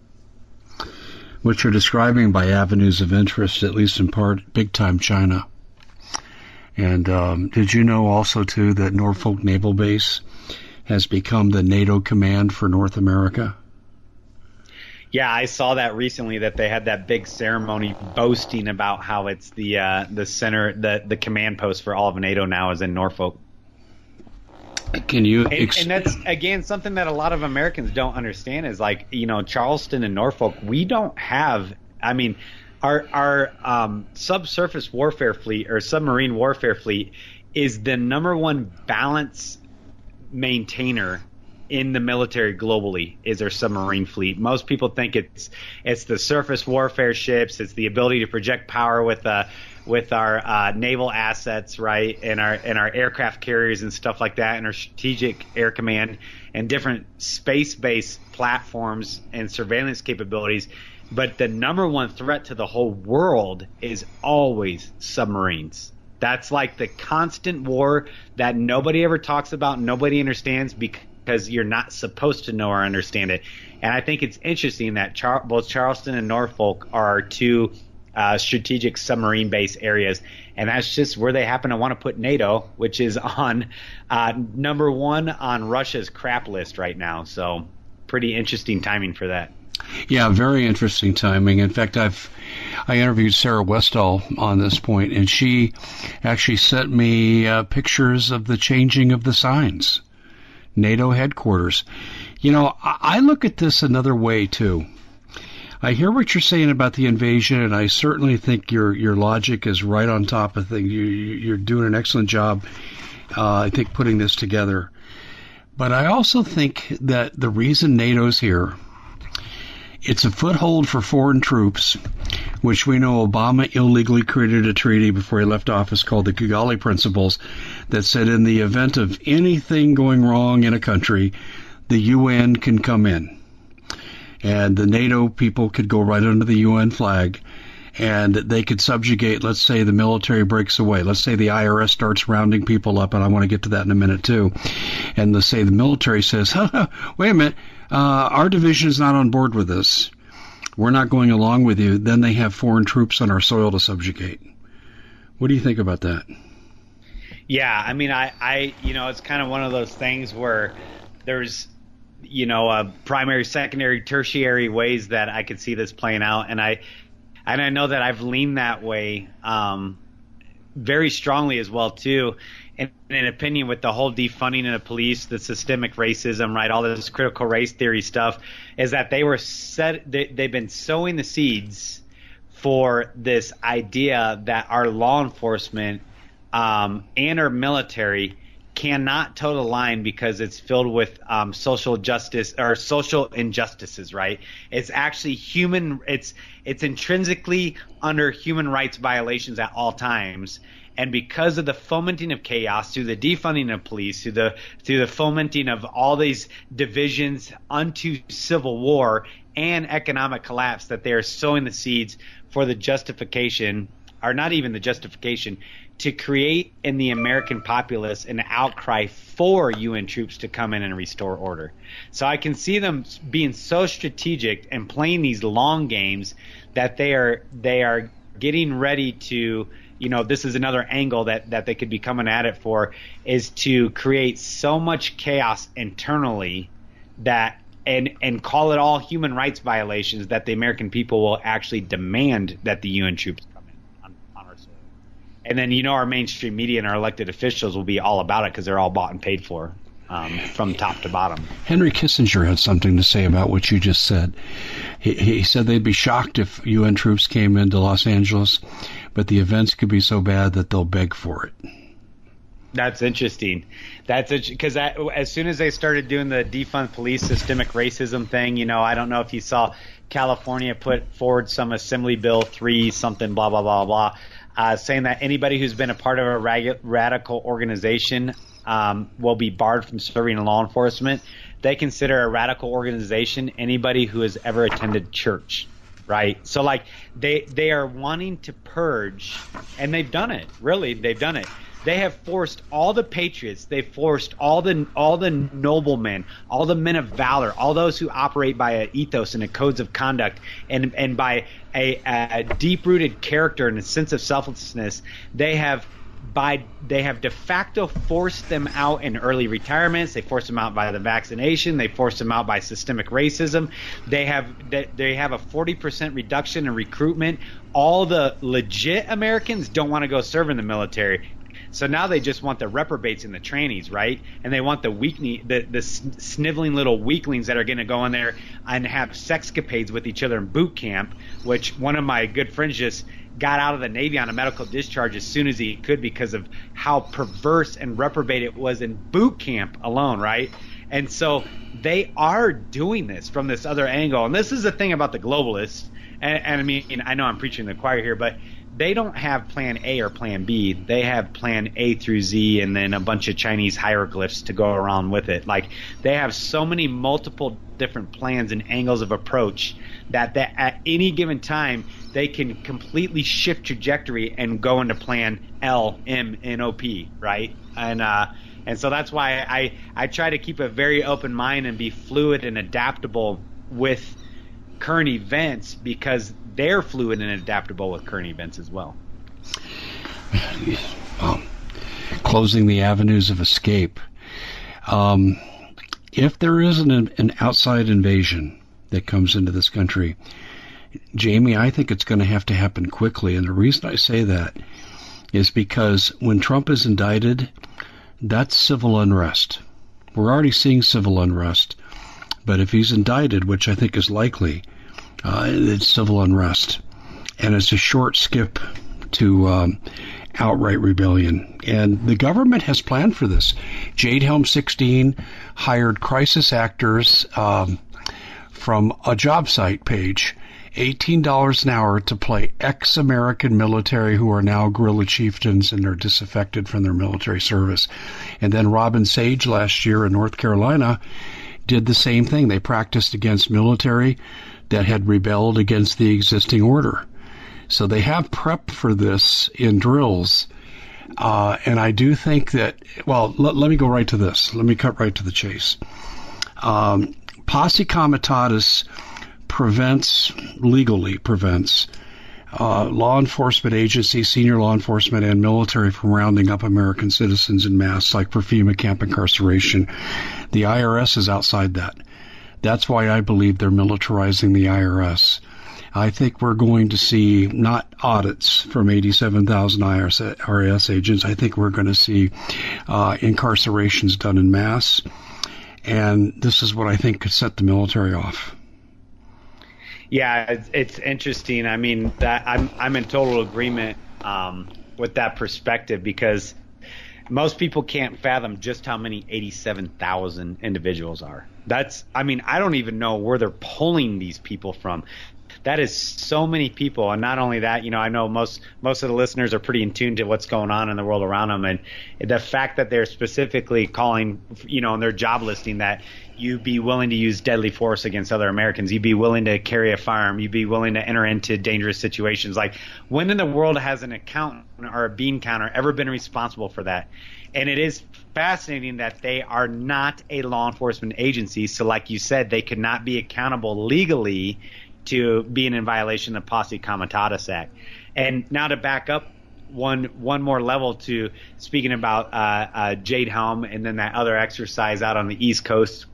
What you're describing by avenues of interest, at least in part, big-time China. And um, did you know also, too, that Norfolk Naval Base has become the NATO command for North America? Yeah, I saw that recently, that they had that big ceremony boasting about how it's the uh, the center, the, the command post for all of NATO now is in Norfolk. Can you? Ex- and, and that's, again, something that a lot of Americans don't understand is, like, you know, Charleston and Norfolk, we don't have, I mean, our our um, subsurface warfare fleet or submarine warfare fleet is the number one balance maintainer in the military globally, is our submarine fleet. Most people think it's it's the surface warfare ships, it's the ability to project power with uh, with our uh, naval assets, right, and our and our aircraft carriers and stuff like that, and our strategic air command and different space-based platforms and surveillance capabilities. But the number one threat to the whole world is always submarines. That's like the constant war that nobody ever talks about, nobody understands, because you're not supposed to know or understand it. And I think it's interesting that Char- both Charleston and Norfolk are our two uh, strategic submarine-based areas, and that's just where they happen to want to put NATO, which is on uh, number one on Russia's crap list right now. So pretty interesting timing for that. Yeah, very interesting timing. In fact, I've I interviewed Sarah Westall on this point, and she actually sent me uh, pictures of the changing of the signs. NATO headquarters. You know, I, I look at this another way too. I hear what you're saying about the invasion, and I certainly think your your logic is right on top of things. You, you're doing an excellent job, uh, I think, putting this together. But I also think that the reason NATO's here, it's a foothold for foreign troops, which we know Obama illegally created a treaty before he left office called the Kigali Principles that said in the event of anything going wrong in a country, the U N can come in. And the NATO people could go right under the U N flag and they could subjugate, let's say the military breaks away. Let's say the I R S starts rounding people up, and I want to get to that in a minute too. And let's say the military says, wait a minute, uh, our division is not on board with this. We're not going along with you. Then they have foreign troops on our soil to subjugate. What do you think about that? Yeah, I mean, I, I you know, it's kind of one of those things where there's, you know, uh, primary, secondary, tertiary ways that I could see this playing out. And I, and I know that I've leaned that way um, very strongly as well, too. And in an opinion with the whole defunding of the police, the systemic racism, right, all this critical race theory stuff, is that they were set, they, they've been sowing the seeds for this idea that our law enforcement um, and our military cannot toe the line because it's filled with um, social justice or social injustices, right? It's actually human. It's it's intrinsically under human rights violations at all times. And because of the fomenting of chaos through the defunding of police, through the through the fomenting of all these divisions unto civil war and economic collapse, that they are sowing the seeds for the justification, or not even the justification, to create in the American populace an outcry for U N troops to come in and restore order. So I can see them being so strategic and playing these long games that they are they are getting ready to, you know, this is another angle that, that they could be coming at it for, is to create so much chaos internally that and and call it all human rights violations that the American people will actually demand that the U N troops come in on, on our soil. And then, you know, our mainstream media and our elected officials will be all about it because they're all bought and paid for um, from top to bottom. Henry Kissinger had something to say about what you just said. He, he said they'd be shocked if U N troops came into Los Angeles, but the events could be so bad that they'll beg for it. That's interesting. That's because as soon as they started doing the defund police systemic racism thing, you know, I don't know if you saw California put forward some Assembly Bill three something blah blah blah blah, uh, saying that anybody who's been a part of a rag- radical organization um, will be barred from serving in law enforcement. They consider a radical organization anybody who has ever attended church. Right. So like they they are wanting to purge, and they've done it. Really, they've done it. They have forced all the patriots. They've forced all the all the noblemen, all the men of valor, all those who operate by an ethos and a codes of conduct, and and by a, a deep-rooted character and a sense of selflessness. They have by they have de facto forced them out in early retirements. They forced them out by the vaccination. They forced them out by systemic racism. They have they, they have a forty percent reduction in recruitment. All the legit Americans don't want to go serve in the military. So now they just want the reprobates and the trannies, right? And they want the weak, the, the sniveling little weaklings that are going to go in there and have sexcapades with each other in boot camp, which one of my good friends just got out of the Navy on a medical discharge as soon as he could because of how perverse and reprobate it was in boot camp alone, right? And so they are doing this from this other angle. And this is the thing about the globalists. And, and I mean, I know I'm preaching to the choir here, but they don't have plan A or plan B. They have plan A through Z and then a bunch of Chinese hieroglyphs to go around with it. Like they have so many multiple different plans and angles of approach that, that at any given time they can completely shift trajectory and go into plan L, M, N, O, P, right? And uh, and so that's why I, I try to keep a very open mind and be fluid and adaptable with current events because they're fluid and adaptable with current events as well. Well, closing the avenues of escape. Um, if there is an, an outside invasion that comes into this country, Jamie, I think it's going to have to happen quickly. And the reason I say that is because when Trump is indicted, that's civil unrest. We're already seeing civil unrest. But if he's indicted, which I think is likely, Uh, it's civil unrest, and it's a short skip to um, outright rebellion. And the government has planned for this. Jade Helm sixteen hired crisis actors um, from a job site page, eighteen dollars an hour to play ex-American military who are now guerrilla chieftains and they're disaffected from their military service. And then Robin Sage last year in North Carolina did the same thing. They practiced against military that had rebelled against the existing order. So they have prepped for this in drills. Uh, and I do think that, well, let, let me go right to this. Let me cut right to the chase. Um, Posse Comitatus prevents, legally prevents, uh, law enforcement agencies, senior law enforcement, and military from rounding up American citizens in mass, like for FEMA camp incarceration. The I R S is outside that. That's why I believe they're militarizing the I R S. I think we're going to see not audits from eighty-seven thousand I R S agents. I think we're going to see uh, incarcerations done in mass. And this is what I think could set the military off. Yeah, it's, it's interesting. I mean, that I'm I'm in total agreement um, with that perspective, because most people can't fathom just how many eighty-seven thousand individuals are. That's, I mean, I don't even know where they're pulling these people from. That is so many people. And not only that, you know, I know most most of the listeners are pretty in tune to what's going on in the world around them. And the fact that they're specifically calling, you know, in their job listing that you be willing to use deadly force against other Americans, you'd be willing to carry a firearm, you'd be willing to enter into dangerous situations. Like, when in the world has an accountant or a bean counter ever been responsible for that? And it is fascinating that they are not a law enforcement agency. So like you said, they could not be accountable legally to being in violation of the Posse Comitatus Act. And now to back up one one more level to speaking about uh, uh, Jade Helm and then that other exercise out on the East Coast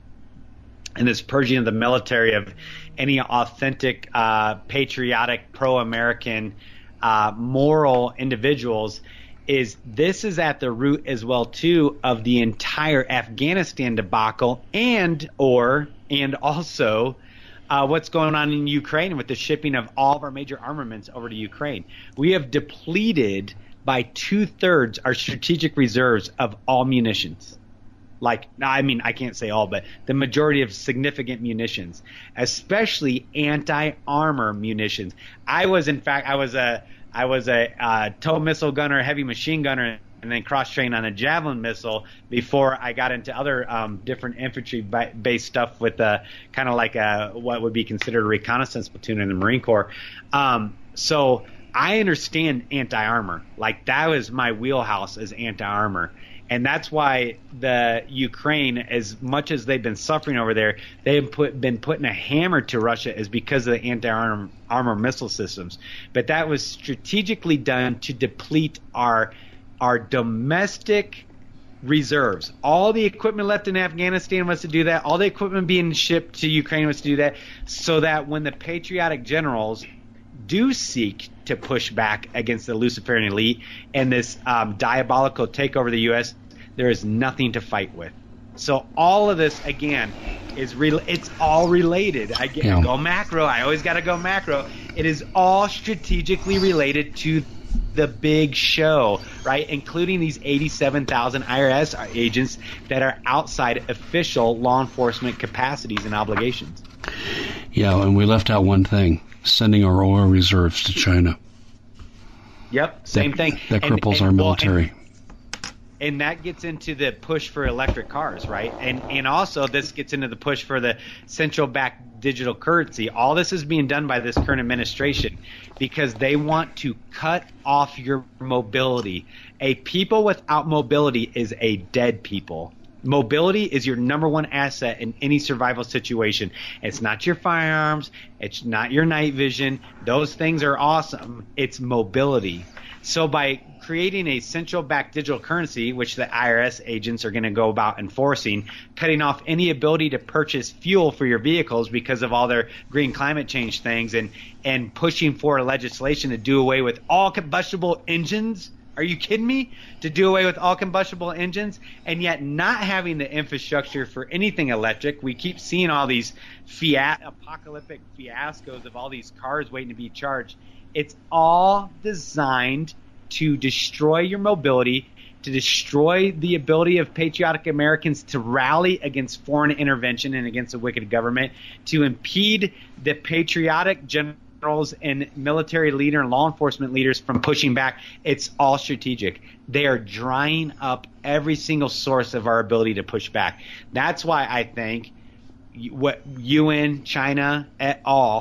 and this purging of the military of any authentic, uh, patriotic, pro-American, uh, moral individuals, is this is at the root as well, too, of the entire Afghanistan debacle and or and also Uh, what's going on in Ukraine with the shipping of all of our major armaments over to Ukraine. We have depleted by two-thirds our strategic reserves of all munitions. Like, I mean, I can't say all, but the majority of significant munitions, especially anti-armor munitions. I was, in fact, I was a, I was a uh, tow missile gunner, heavy machine gunner, and then cross-trained on a Javelin missile before I got into other um, different infantry-based stuff with uh, kind of like a, what would be considered a reconnaissance platoon in the Marine Corps. Um, so I understand anti-armor. Like, that was my wheelhouse, as anti-armor. And that's why the Ukraine, as much as they've been suffering over there, they've put, been putting a hammer to Russia is because of the anti-armor armor missile systems. But that was strategically done to deplete our our domestic reserves. All the equipment left in Afghanistan was to do that. All the equipment being shipped to Ukraine was to do that, so that when the patriotic generals do seek to push back against the Luciferian elite and this um, diabolical takeover of the U S, there is nothing to fight with. So all of this, again, is re- it's all related. I get, yeah. go macro. I always got to go macro. It is all strategically related to the big show, right? Including these eighty-seven thousand I R S agents that are outside official law enforcement capacities and obligations. Yeah, and we left out one thing: sending our oil reserves to China. Yep, same that, thing. That cripples and, and, our military. Well, and, and that gets into the push for electric cars, right? And and also this gets into the push for the central bank digital currency. All this is being done by this current administration because they want to cut off your mobility. A people without mobility is a dead people. Mobility is your number one asset in any survival situation. It's not your firearms. It's not your night vision. Those things are awesome. It's mobility. So by creating a central bank digital currency, which the I R S agents are going to go about enforcing, cutting off any ability to purchase fuel for your vehicles because of all their green climate change things, and, and pushing for legislation to do away with all combustible engines. Are you kidding me? To do away with all combustible engines, and yet not having the infrastructure for anything electric. We keep seeing all these fiat apocalyptic fiascos of all these cars waiting to be charged. It's all designed to destroy your mobility, to destroy the ability of patriotic Americans to rally against foreign intervention and against a wicked government, to impede the patriotic generals and military leader and law enforcement leaders from pushing back. It's all strategic. They are drying up every single source of our ability to push back. That's why I think what U N, China, et al.,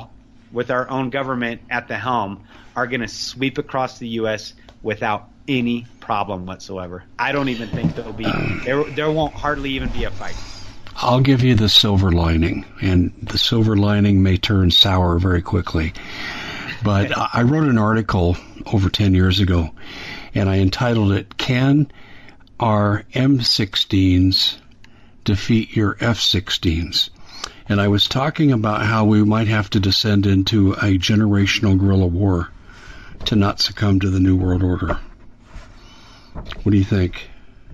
with our own government at the helm, are going to sweep across the U S without any problem whatsoever. I don't even think there'll be there. There won't hardly even be a fight. I'll give you the silver lining, and the silver lining may turn sour very quickly. But I wrote an article over ten years ago, and I entitled it, "Can Our M sixteens Defeat Your F sixteens?" And I was talking about how we might have to descend into a generational guerrilla war to not succumb to the New World Order. What do you think?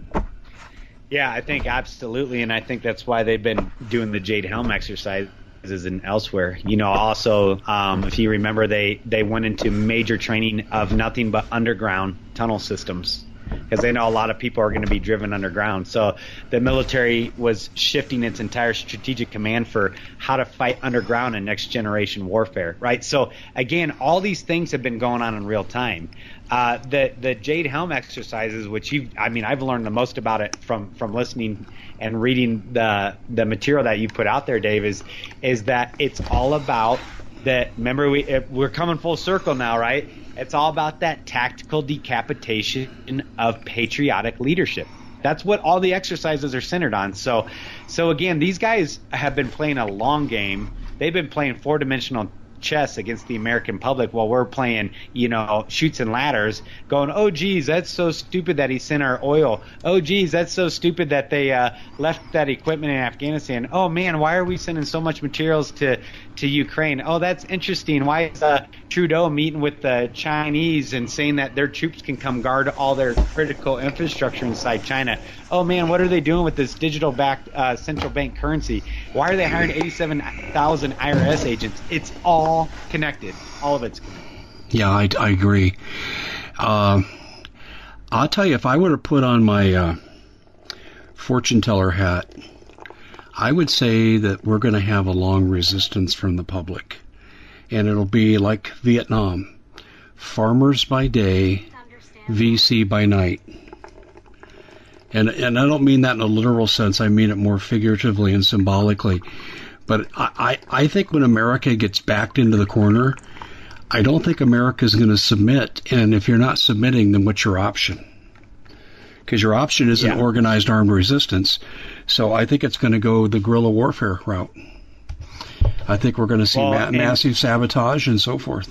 Yeah, I think absolutely, and I think that's why they've been doing the Jade Helm exercises and elsewhere. You know, also, um, if you remember, they, they went into major training of nothing but underground tunnel systems, because they know a lot of people are going to be driven underground. So the military was shifting its entire strategic command for how to fight underground in next generation warfare, right? So again, all these things have been going on in real time. Uh, the the Jade Helm exercises, which you, I mean, I've learned the most about it from, from listening and reading the the material that you put out there, Dave, is is that it's all about that. Remember, we we're coming full circle now, right? It's all about that tactical decapitation of patriotic leadership. That's what all the exercises are centered on. So, so again, these guys have been playing a long game. They've been playing four-dimensional chess against the American public while we're playing, you know, shoots and ladders, going, oh, geez, that's so stupid that he sent our oil. Oh, geez, that's so stupid that they uh, left that equipment in Afghanistan. Oh, man, why are we sending so much materials to, to Ukraine? Oh, that's interesting. Why is uh, Trudeau meeting with the Chinese and saying that their troops can come guard all their critical infrastructure inside China? Oh, man, what are they doing with this digital-backed uh, central bank currency? Why are they hiring eighty-seven thousand I R S agents? It's all connected. All of it's connected. Yeah, I, I agree. Uh, I'll tell you, if I were to put on my uh, fortune teller hat, I would say that we're going to have a long resistance from the public. And it'll be like Vietnam. Farmers by day, V C by night. And and I don't mean that in a literal sense. I mean it more figuratively and symbolically. But I, I, I think when America gets backed into the corner, I don't think America's going to submit. And if you're not submitting, then what's your option? Because your option isn't yeah. organized armed resistance. So I think it's going to go the guerrilla warfare route. I think we're going to see well, ma- massive sabotage and so forth.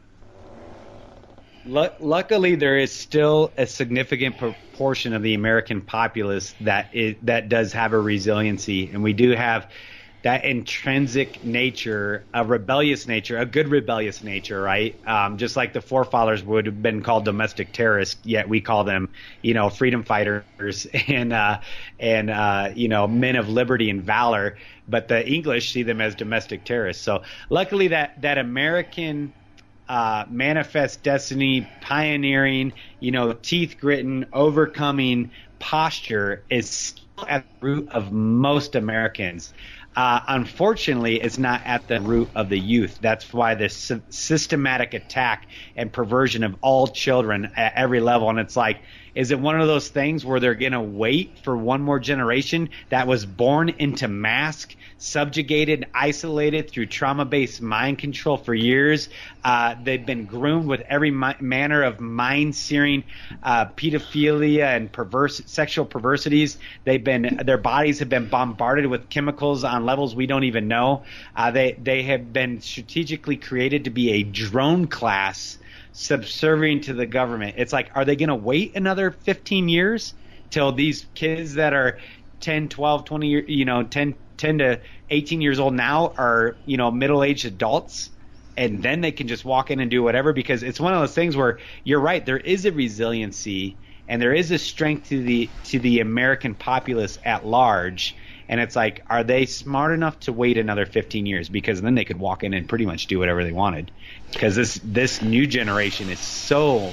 Luckily, there is still a significant proportion of the American populace that is, that does have a resiliency, and we do have that intrinsic nature, a rebellious nature, a good rebellious nature, right? Um, just like the forefathers would have been called domestic terrorists, yet we call them, you know, freedom fighters and uh, and uh, you know, men of liberty and valor. But the English see them as domestic terrorists. So luckily, that that American Uh, manifest destiny, pioneering, you know, teeth gritting, overcoming posture is still at the root of most Americans. Uh, unfortunately, it's not at the root of the youth. That's why this sy- systematic attack and perversion of all children at every level. And it's like, is it one of those things where they're going to wait for one more generation that was born into mask, subjugated, isolated through trauma-based mind control for years? Uh, they've been groomed with every mi- manner of mind-searing uh, pedophilia and perverse sexual perversities. They've been, their bodies have been bombarded with chemicals on levels we don't even know. Uh, they they have been strategically created to be a drone class subservient to the government. It's like, are they going to wait another fifteen years till these kids that are ten, twelve, twenty, you know, ten, ten to eighteen years old now are, you know, middle-aged adults, and then they can just walk in and do whatever? Because it's one of those things where you're right, there is a resiliency and there is a strength to the to the American populace at large. And it's like, are they smart enough to wait another fifteen years? Because then they could walk in and pretty much do whatever they wanted. Because this this new generation is so,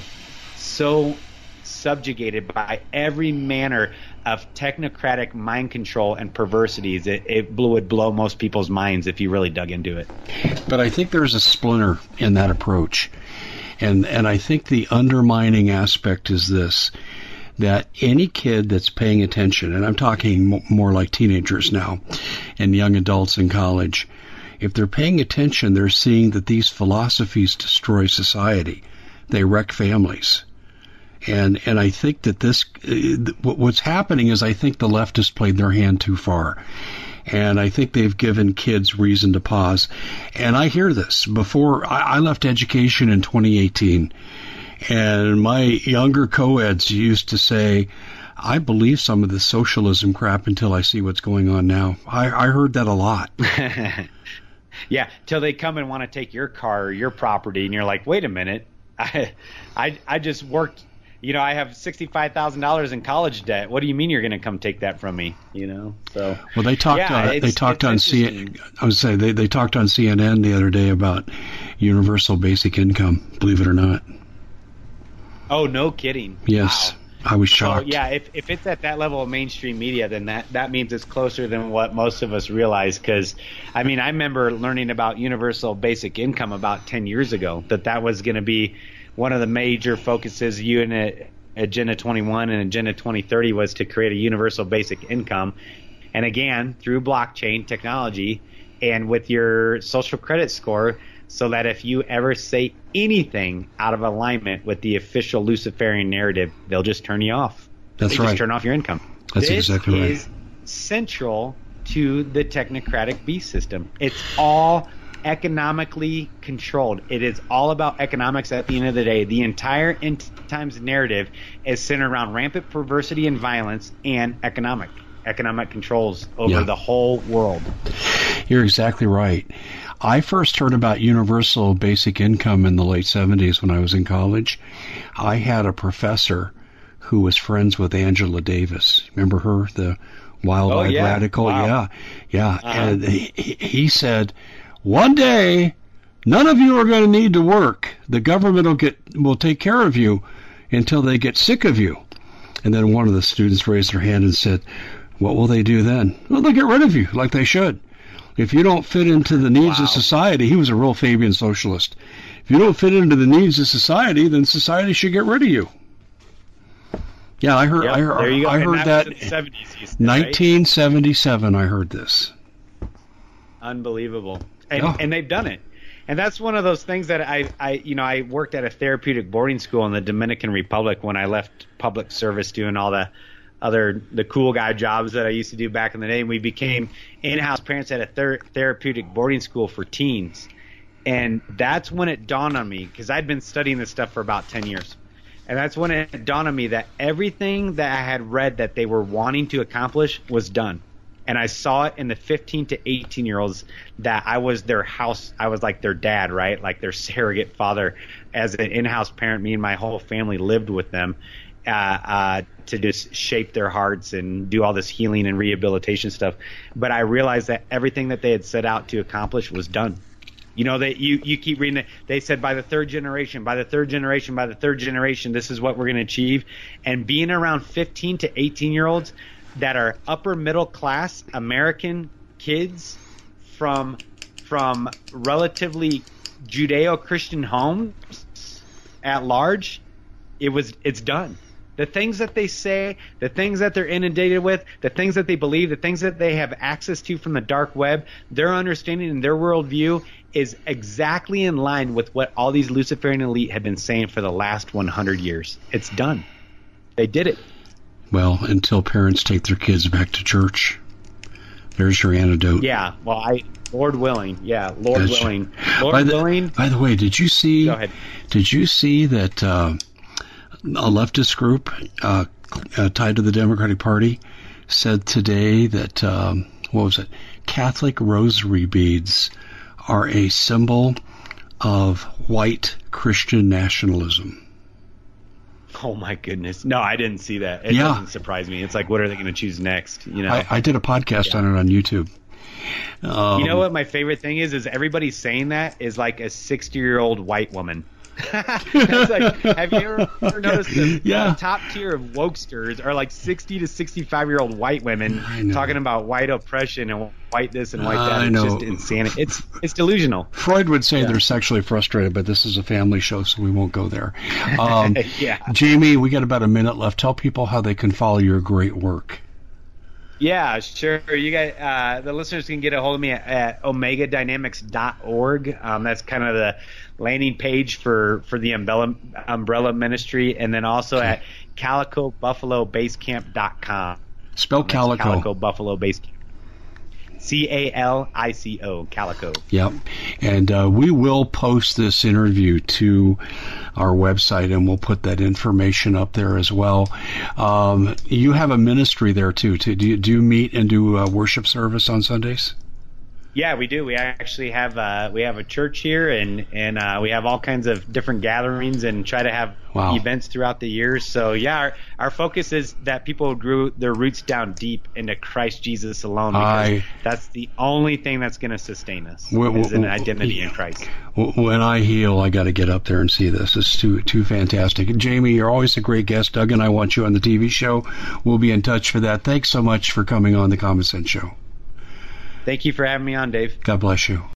so subjugated by every manner of technocratic mind control and perversities. It, it would blow most people's minds if you really dug into it. But I think there's a splinter in that approach. And, and I think the undermining aspect is this, that any kid that's paying attention, and I'm talking m- more like teenagers now and young adults in college, if they're paying attention, they're seeing that these philosophies destroy society. They wreck families. And and I think that this, uh, what's happening is I think the left has played their hand too far. And I think they've given kids reason to pause. And I hear this. Before, I, I left education in twenty eighteen. And my younger co-eds used to say, I believe some of the socialism crap until I see what's going on now. I, I heard that a lot. Yeah, till they come and want to take your car or your property, and you're like, wait a minute. I I, I just worked, you know, I have sixty-five thousand dollars in college debt. What do you mean you're going to come take that from me, you know? So Well, they talked yeah, uh, they talked on C N N. I would say they, they talked on C N N the other day about universal basic income, believe it or not. Oh, no kidding. Yes. Wow. I was shocked. So, yeah, if if it's at that level of mainstream media, then that, that means it's closer than what most of us realize. Because, I mean, I remember learning about universal basic income about ten years ago, that that was going to be one of the major focuses. Unit Agenda twenty-one and Agenda twenty thirty was to create a universal basic income. And again, through blockchain technology and with your social credit score, so that if you ever say anything out of alignment with the official Luciferian narrative, they'll just turn you off. That's they right. Just turn off your income. That's this exactly right. This is central to the technocratic beast system. It's all economically controlled. It is all about economics at the end of the day. The entire end times narrative is centered around rampant perversity and violence and economic economic controls over Yeah. the whole world. You're exactly right. I first heard about universal basic income in the late seventies when I was in college. I had a professor who was friends with Angela Davis. Remember her, the wild-eyed Oh, yeah. radical? Wow. Yeah, yeah. Uh-huh. And he, he said, one day, none of you are going to need to work. The government will get will take care of you until they get sick of you. And then one of the students raised their hand and said, what will they do then? Well, they'll get rid of you, like they should. If you don't fit into the needs Wow. of society, he was a real Fabian socialist. If you don't fit into the needs of society, then society should get rid of you. Yeah, I heard. Yep, I heard, there you go. I And heard that that. was in the seventies, you said, right? nineteen seventy-seven. I heard this. Unbelievable. And, Yeah. and they've done it. And that's one of those things that I, I, you know, I worked at a therapeutic boarding school in the Dominican Republic when I left public service, doing all the other the cool guy jobs that I used to do back in the day. And we became in-house parents at a ther- therapeutic boarding school for teens. And that's when it dawned on me, because I'd been studying this stuff for about ten years. And that's when it dawned on me that everything that I had read that they were wanting to accomplish was done. And I saw it in the fifteen to eighteen year olds that I was their house. I was like their dad, right? Like their surrogate father. As an in-house parent, me and my whole family lived with them uh, uh, to just shape their hearts and do all this healing and rehabilitation stuff. But I realized that everything that they had set out to accomplish was done. You know, they, you, you keep reading it. They said by the third generation, by the third generation, by the third generation, this is what we're going to achieve. And being around fifteen to eighteen year olds that are upper middle class American kids from from relatively Judeo-Christian homes at large, it was it's done. The things that they say, the things that they're inundated with, the things that they believe, the things that they have access to from the dark web, their understanding and their worldview is exactly in line with what all these Luciferian elite have been saying for the last one hundred years. It's done. They did it. Well, until parents take their kids back to church. There's your antidote. Yeah. Well, I, Lord willing. Yeah. Lord That's- willing. Lord by the, willing. By the way, did you see? Go ahead. Did you see that uh, a leftist group uh, uh, tied to the Democratic Party said today that um, what was it? Catholic rosary beads are a symbol of white Christian nationalism. Oh my goodness! No, I didn't see that. It Yeah. doesn't surprise me. It's like, what are they going to choose next? You know. I, I did a podcast Yeah. on it on YouTube. Um, You know what my favorite thing is? Is everybody saying that is like a sixty-year-old white woman. It's like, have you ever, ever noticed the, Yeah. the top tier of wokesters are like sixty to sixty-five-year-old white women I know. talking about white oppression and white this and white that? I It's know. just insanity. It's it's delusional. Freud would say Yeah. they're sexually frustrated, but this is a family show, so we won't go there. Um, Yeah. Jamie, we got about a minute left. Tell people how they can follow your great work. Yeah, sure. You guys, uh, the listeners can get a hold of me at, at omega dynamics dot org. Um, that's kind of the landing page for, for the umbrella, umbrella ministry, and then also okay. at calico buffalo base camp dot com. Spell Calico. Calico Buffalo Base Camp. C A L I C O, Calico. Yep. And uh, we will post this interview to our website, and we'll put that information up there as well. Um, you have a ministry there, too. too. Do, you, do you meet and do a worship service on Sundays? Yeah, we do. We actually have uh, we have a church here, and and uh, we have all kinds of different gatherings and try to have wow. events throughout the years. So yeah, our, our focus is that people grew their roots down deep into Christ Jesus alone, because I, that's the only thing that's going to sustain us w- is an w- identity in Christ. When I heal, I got to get up there and see this. It's too too fantastic. Jamie, you're always a great guest. Doug and I want you on the T V show. We'll be in touch for that. Thanks so much for coming on the Common Sense Show. Thank you for having me on, Dave. God bless you.